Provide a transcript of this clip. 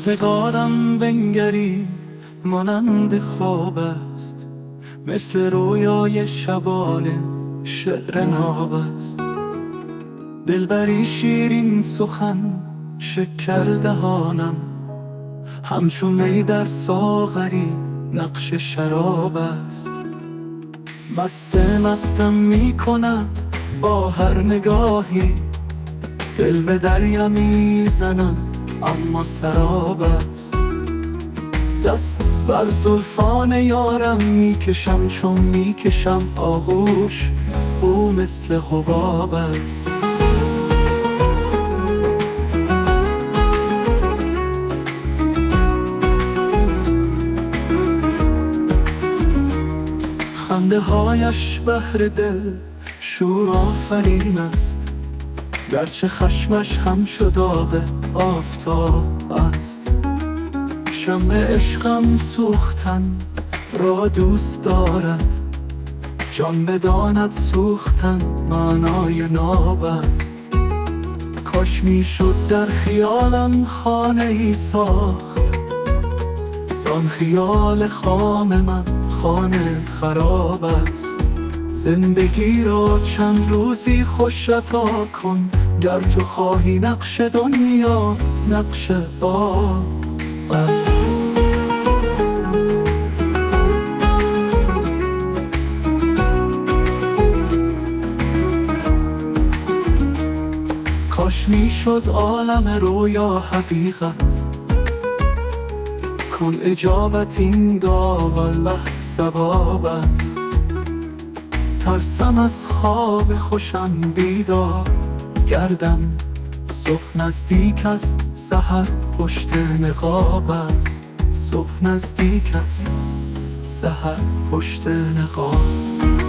روزگارم بنگری مانند خواب است، مثل رویای شبانه شعر ناب است. دلبری شیرین سخن شکر دهانم، همچون می در ساغری نقش شراب است. مستم می کند با هر نگاهی، دل به دریا می زنم اما سراب است. دست بر زلفان یارم می کشم چون می کشم آغوش، او مثل حباب است. خنده هایش بهر دل شور آفرین است، گرچه خشمش همچو داغ آفتاب است. شمع عشقم سوختن را دوست دارد، جان بداند سوختن معنای ناب است. کاش میشد در خیالم خانه ای ساخت، زان خیال خام من خانه خراب است. زندگی را چند روزی خوش عطا کن، گر تو خواهی نقش دنیا نقش باغ است. کاش میشد عالم رویا حقیقت، کن اجابت این دعا والله ثواب است. ترسم از خواب خوشم بیدار گردم، صبح نزدیک است سحر پشت نقاب است. صبح نزدیک است سحر پشت نقاب.